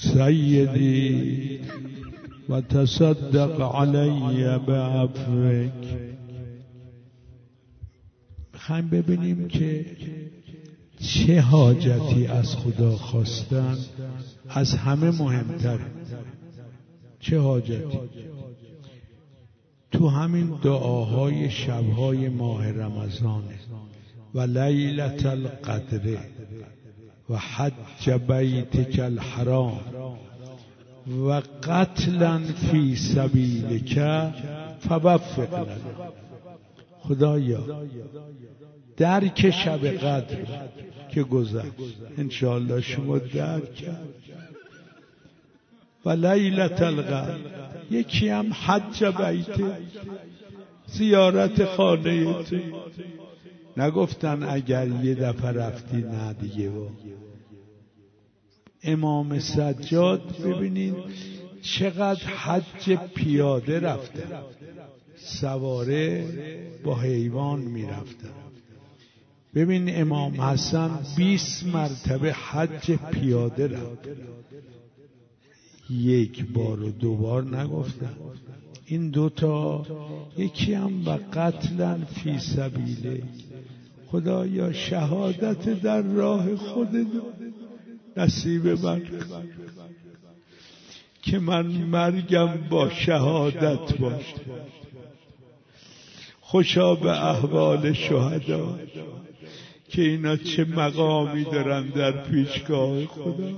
سیدی و تصدق علی بعفوک. میخوایم ببینیم که چه حاجتی از خدا خواستن از همه مهمتر. چه حاجتی؟ تو همین دعاهای شبهای ماه رمضانه و لیلة القدر و حج بیتک الحرام و قتلا فی سبیلک فوفق لنا. خدایا درک شب قدر که گذشت انشاءالله شما درک کرد و لیلة القدر، یکی هم حج بیت، زیارت خانه تو. نگفتن اگر یه دفعه رفتی نه دیگه. و امام سجاد ببینید چقدر حج پیاده رفته، سواره با حیوان میرفتن. ببین امام حسن 20 مرتبه حج پیاده رفت، یک بار و دو بار نگفتن. این دوتا یکی هم و قتلا فی سبیله. خدایا شهادت در راه خودت نصیب من که من مرگم با شهادت باشه. خوشا به احوال شهدا که اینا چه مقامی دارن در پیشگاه خدا.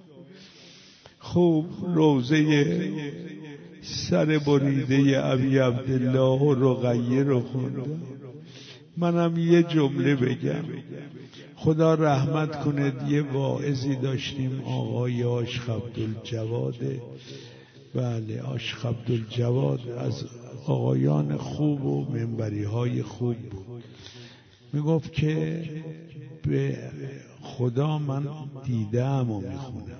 خوب روزه سر بریده ابی عبدالله و رقیه رو خوندم. منم یه جمله بگم. خدا رحمت کنه، یه واعظی داشتیم آقای عاشق عبدالجواد. بله عاشق عبدالجواد از آقایان خوب و منبری های خوب بود. میگفت که به خدا من دیدم و میخونم،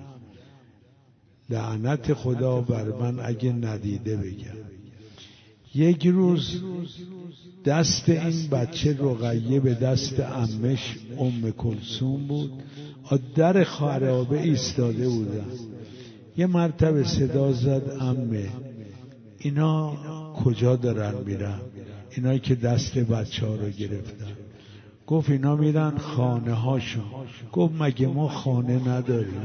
لعنت خدا بر من اگه ندیده بگم. یک روز دست این بچه رقیه به دست عمش ام کلثوم بود، در خرابه ایستاده بودن. یه مرتبه صدا زد عمه اینا کجا دارن میرن؟ اینایی که دست بچه ها رو گرفتن. گفت اینا میرن خانه هاشون. گفت مگه ما خانه نداریم؟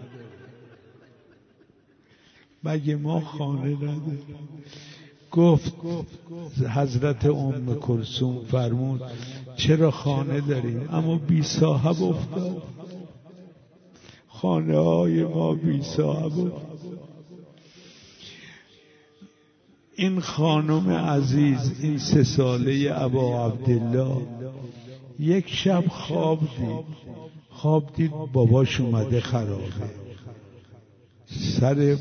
مگه ما خانه نداریم؟ گفت حضرت ام کلثوم فرمود چرا خانه داریم اما بی صاحب افتاد. خانه های ما بی صاحب افتاد. این خانم عزیز، این 3 ساله ابا عبدالله، یک شب خواب دید باباش اومده خرابه، سر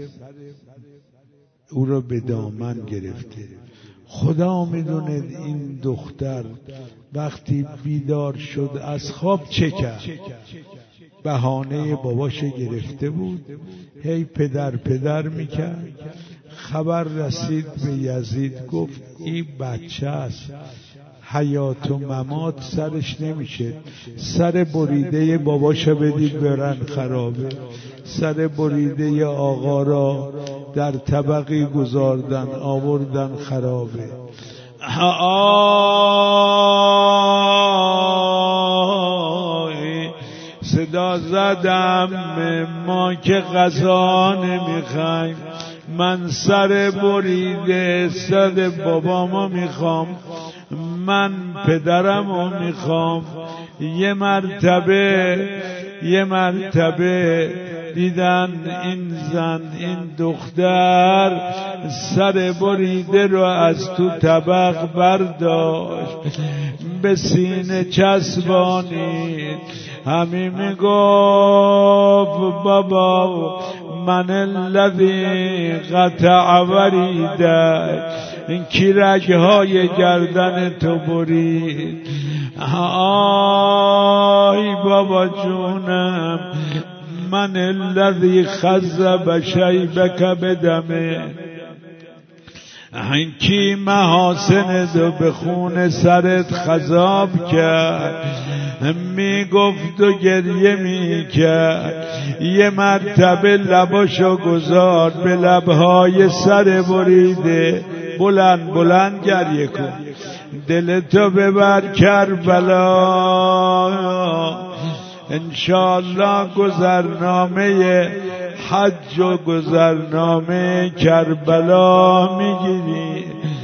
او را به دامن گرفته. خدا میدونه این دختر وقتی بیدار شد از خواب چه کرد. بهانه باباش گرفته بود، هی پدر میکرد. خبر رسید به یزید، گفت این بچه است، حیات و ممات سرش نمیشه. سر بریده باباشو بدید برن خرابه. سر بریده آقا را در طبقی گذاردن آوردن خرابه. صدا زدم ما که غذا نمیخوایم، من سر بریده سر بابامو میخوام، من پدرمو میخوام. یه مرتبه دیدن این زن، این دختر سر بریده رو از تو طبق برداشت به سینه چسبانید. همین میگفت بابا من الذی قطع وریده، این کی رگهای گردن تو برید. آی بابا جونم، من الذی خذب شیبک بدمه، کی محاسن دو به خون سرت خضاب کرد، میگفت و گریه میکرد. یه مرتبه لباشو گذار به لبهای سر بریده، بلند بلند گریه کن، دلتو ببر کربلا، انشاءالله گذرنامه حج و گذرنامه کربلا میگیری.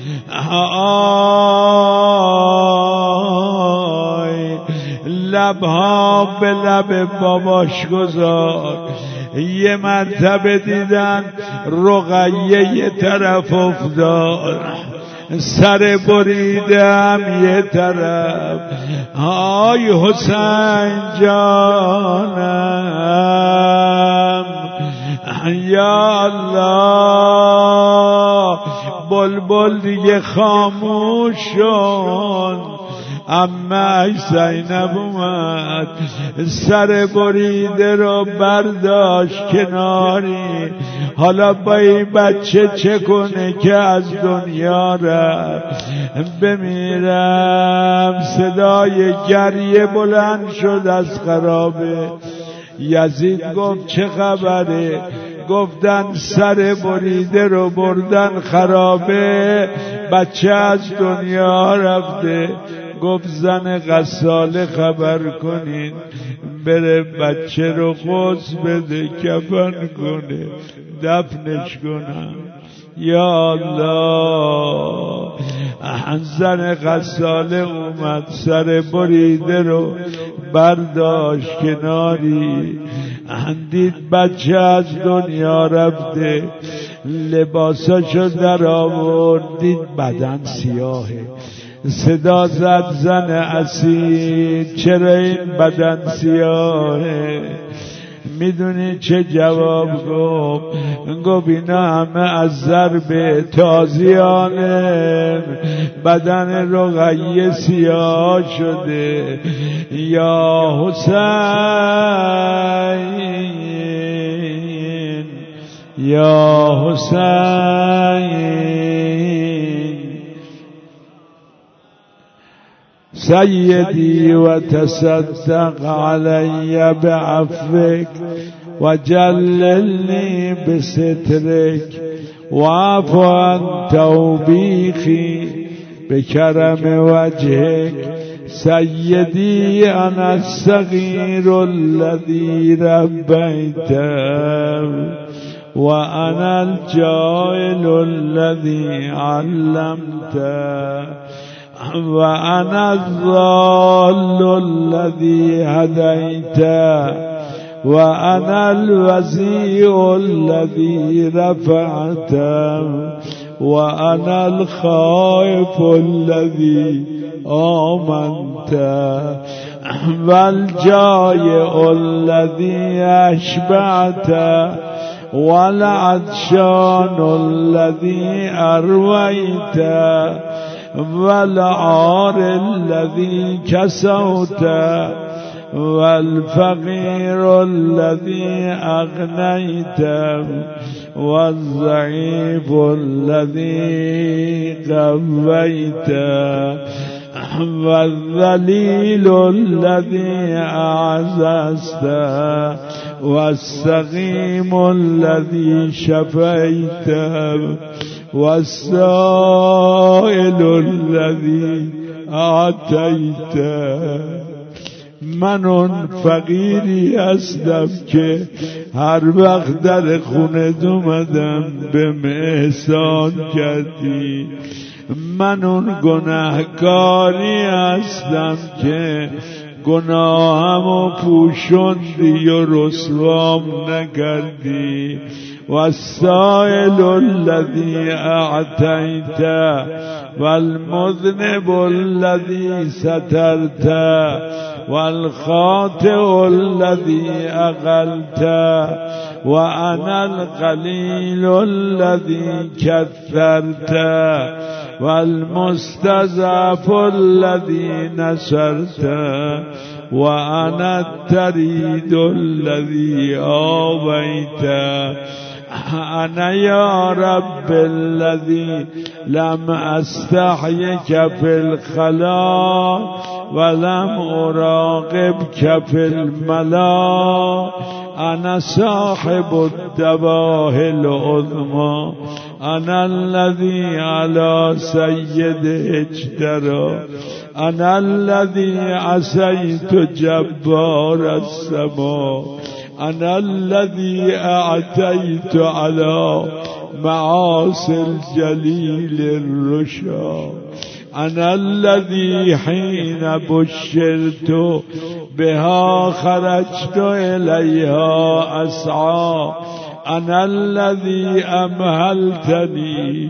آی لبها به لب باباش گذار. یه مرتبه دیدن رقیه یه طرف افتاد، سر بریدم یه طرف. آی حسین جانم، یا الله بلبل دیگه خاموش شد. اما زینب اومد، سر بریده رو برداشت کناری. حالا با این بچه چه کنه که از دنیا رفت؟ بمیرم. صدای گریه بلند شد از خرابه. یزید گفت چه خبره؟ گفتن سر بریده رو بردن خرابه، بچه از دنیا رفته. گفت زن غساله خبر کنین بره بچه رو غسل بده، کفن کنه، دفنش کنم. یا الله. زن غساله اومد، سر بریده رو برداشت کناری. دید بچه از دنیا رفته، لباساشو در آورد، دید بدن سیاهه. صدا زد زن اسیر چرا این بدن سیاهه؟ میدونی چه جواب گفت؟ گفت اینا همه از ضرب تازیانه، بدن رقیه سیاه شده. یا حسین، یا حسین سیدی و تصدق علی بعفوک و جللنی بسترک و عفو عن توبیخی بکرم وجهک. سیدی انا الصغیر الذی ربیتم و انا الجاهل الذی علمته و انا الضال الذي هديت و انا الوزيع الذي رفعت و انا الخائف الذي آمنت و الجائع الذي اشبعت و العطشان الذي ارويت والعار الذي كسوت والفقير الذي أغنيت والضعيف الذي قويت والذليل الذي أعززت والسقيم الذي شفيت والسائل الذي اعطیت. من اون فقیری هستم که هر وقت در خونه اومدم به احسان کردی. من اون گناهکاری هستم که گناهمو پوشوندی و رسوام نکردی. والسائل الذي اعطيت والمذنب الذي سترت والخاطئ الذي اقلت وانا القليل الذي كثرت والمستضعف الذي نصرت وانا التريد الذي آويت. انا یا رب الذی لم استحیک فی الخلا ولم اراقبک فی الملا انا صاحب الدواه العظمی انا الذي على سید اجترا انا الذي عصيت جبار السماء انا الذي اعتيت على معاصي الجليل الرشا انا الذي حين بشرت بها خرجت اليها اسعى انا الذي امهلتني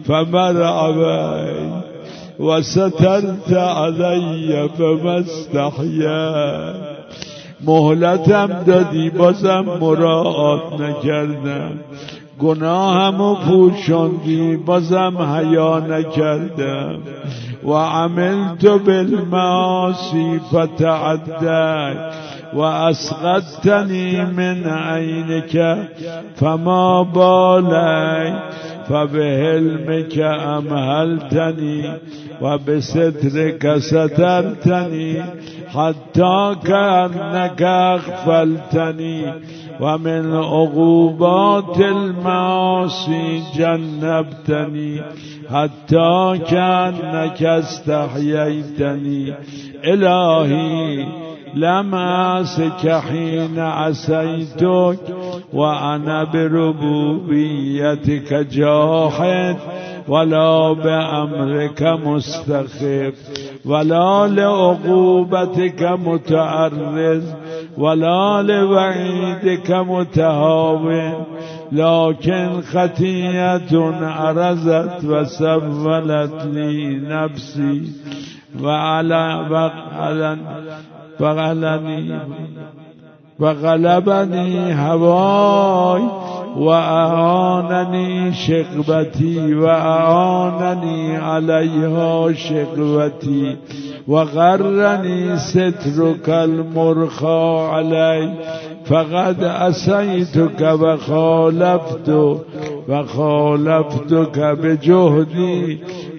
فمرعبي وسترت علي فما استحيا مهلتم دادی بازم مراعات نکردم گناهمو پوشاندی بازم حیا نکردم و عملت بالمعاصی فتعدی و اسقطتنی من عینک فما بالی فبحلمك امهلتني وبسترك سترتني حتى كأنك اغفلتني ومن عقوبات المعاصي جنبتني حتى كأنك استحييتني إلهي لم أعصك حين عصيتك وأنا بربوبيتك جاحد ولا بأمرك مستخف ولا لعقوبتك متعرض ولا لوعيدك متهاون لكن خطيئة عرضت وسولت لي نفسي وغلبني هواي وأعانني شقوتي وأعانني عليها شقوتي وغرني سترك المرخى علي فقد عصيتك وخالفتك بجهدي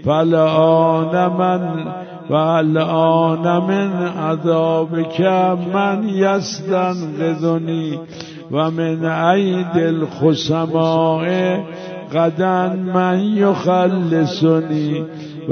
فالآن من عذابك من يستنقذني ومن أيدي الخصماء غدا من يخلصني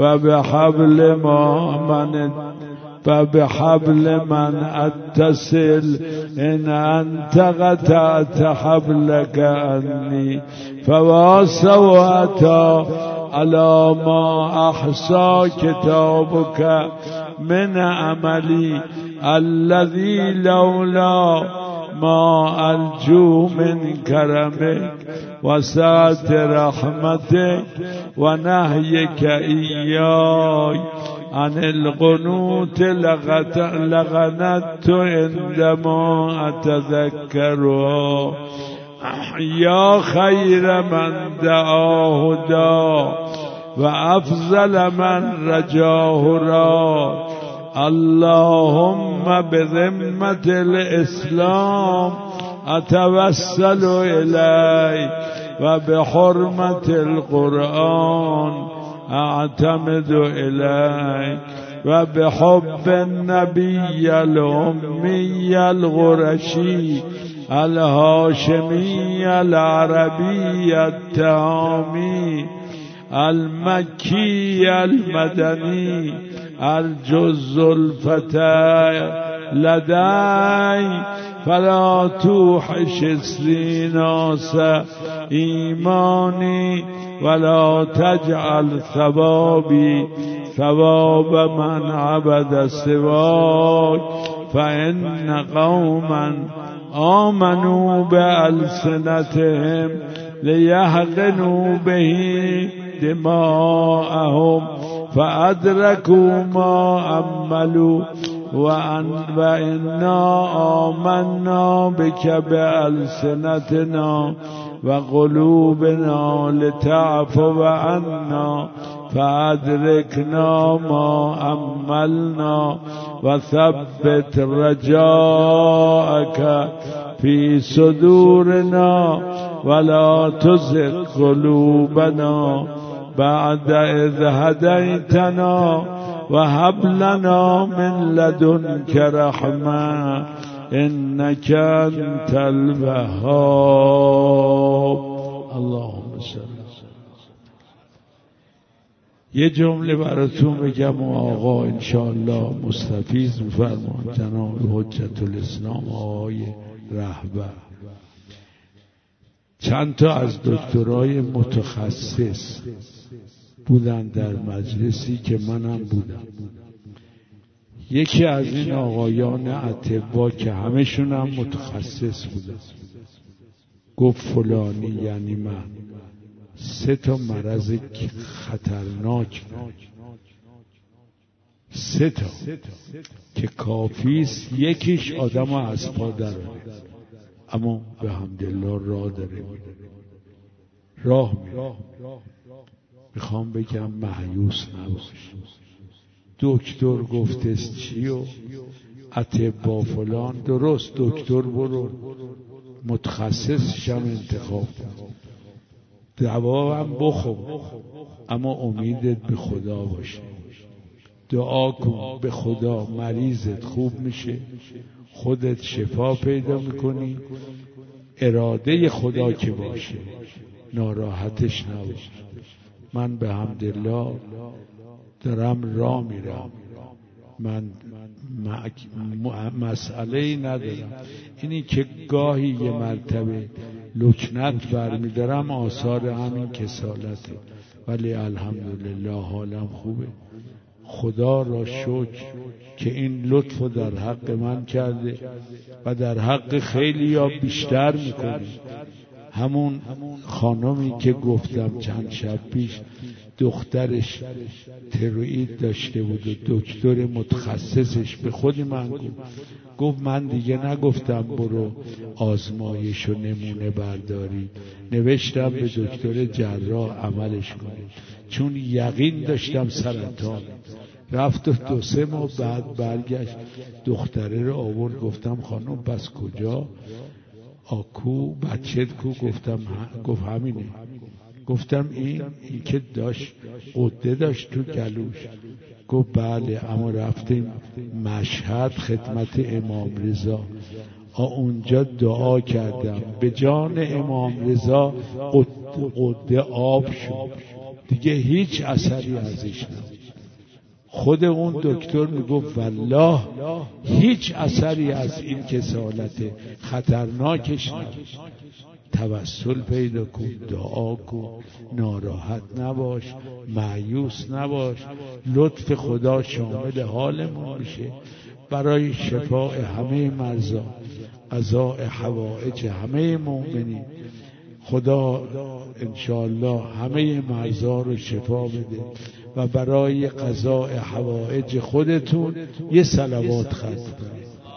فبحبل من أتصل إن أنت قطعت حبلك عني فواسوات على ما أحصى كتابك من عملي الذي لولا ما أرجو من كرمك وسعة رحمتك ونهيك إياي عن القنوت لغنت عندما أتذكرها يا خير من دعاه دا وأفضل من رجاه را اللهم بذمة الإسلام أتوسل إليك وبحرمة القرآن أعتمد إليك وبحب النبي الأمي الغرشي الهاشمي العربي التامي المكي المدني الجز الفتى لدي فلا توحش السيناس إيماني ولا تجعل ثوابي ثواب من عبد سواك فإن قوما آمنوا بألسنتهم ليحقنوا به دماءهم فأدركوا ما أملوا وإنا آمنا بك بألسنتنا وقلوبنا لتعفو عنا فأدركنا ما أملنا وثبت رجاءك فی صدورنا ولا تزغ قلوبنا بعد اذ هدیتنا وهب لنا من لدنک رحمة انک انت الوهاب. اللهم صل. یه جمله براتون بگم و آقا انشاءالله مستفیض می‌فرمان، جناب حجت الاسلام آقای رهبر. چند تا از دکترای متخصص بودن در مجلسی که منم بودم. یکی از این آقایان اطبا که همشون هم متخصص بودن گفت فلانی یعنی من 3 مرض خطرناک 3 که کافیست یکیش آدم از پا داره، اما به حمدالله راه داره، راه میره. میخوام بگم مایوس نباش. دکتر گفته چی و اطبا فلان، درست دکتر برو متخصصش هم انتخاب کن، دوا هم بخور، اما امیدت به خدا باشه. دعا کن به خدا مریضت خوب میشه، خودت شفا پیدا میکنی، اراده خدا که باشه ناراحتش نباش. من به حمدالله دارم راه میرم، من مسئله‌ای ندارم. اینی که گاهی یه مرتبه لکنت برمیدارم آثار همین کسالته، ولی الحمدلله حالم خوبه. خدا را شکر که این لطف در حق من کرده و در حق خیلی ها بیشتر میکنه. همون خانمی که گفتم چند شب پیش دخترش تروئید داشته بود و دکتر متخصصش به خود من گفت من دیگه نگفتم برو آزمایش و نمونه برداری، نوشتم به دکتر جراح عملش کنه، چون یقین داشتم سرطان. رفت و 2-3 ماه بعد برگشت، دختره رو آورد، گفتم خانم پس کجا؟ آکو بچت کو؟ گفت همینه. گفتم این که داشت قده داشت تو گلوش؟ گفت بله، اما رفتیم مشهد خدمت امام رضا، اونجا دعا کردم به جان امام رضا قده آب شد، دیگه هیچ اثری ازش نبود. خود اون دکتر میگفت والله هیچ اثری از این کسالت خطرناکش نبود. توسل پیدا کن، دعا کن، ناراحت نباش، مایوس نباش، لطف خدا شامل حالمون میشه برای شفاء همه مرضا، قضاء حوائج همه مؤمنین. خدا انشاءالله همه مرضا رو شفا بده و برای قضاء حوائج خودتون یه صلوات ختم کنید.